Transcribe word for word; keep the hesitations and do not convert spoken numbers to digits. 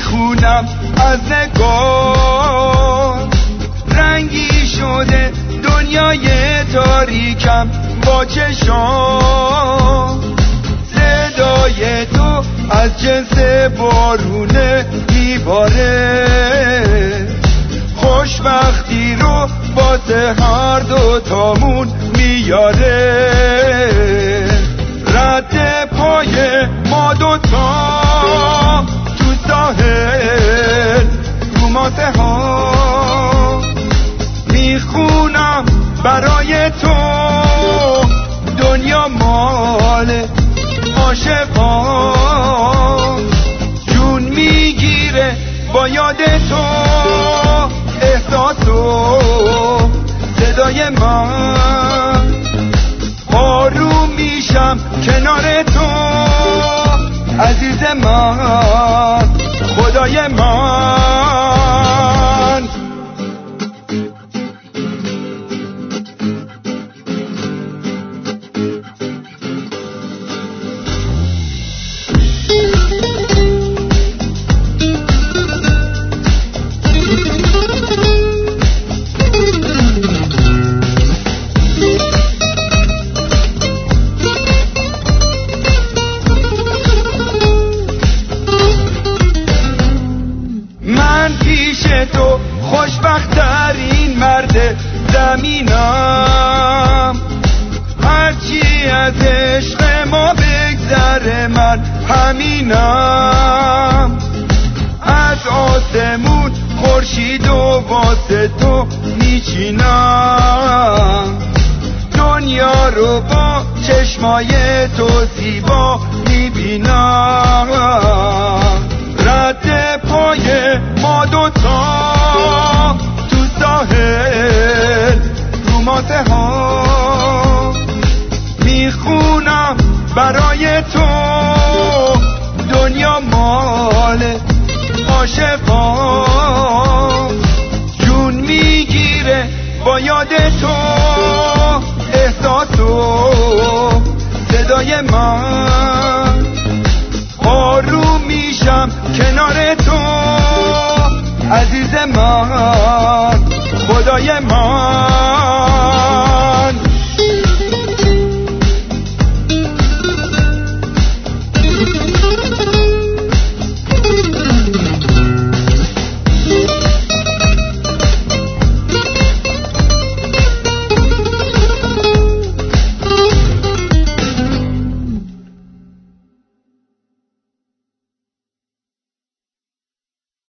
میخونم از نگاه، رنگی شده دنیای تاریکم با چشام. صدای تو از جنس بارونه میباره، خوشبختی رو واسه هر دو تامون میاره. رد پای ما دوتا تو ساحل رو ماسه ها، میخونم برای تو دنیا مال عاشقان. جون میگیره با یاد تو احساس و صدای من، آروم میشم کنار تو عزیز من، خدای من. تو خوشبخت‌ترین مرد زمینم، هرچی از عشق ما بگذره من همینم. از آسمون خورشید و واسه تو میچینم، دنیا رو با چشمای تو زیبا میبینم. رد پای ما دوتا تو ساحل رو ماسه ها، میخونم برای تو دنیا مال عاشقان. جون میگیره با یاد تو احساس و صدای من، آروم میشم کنار تو عزیز من، خدای من.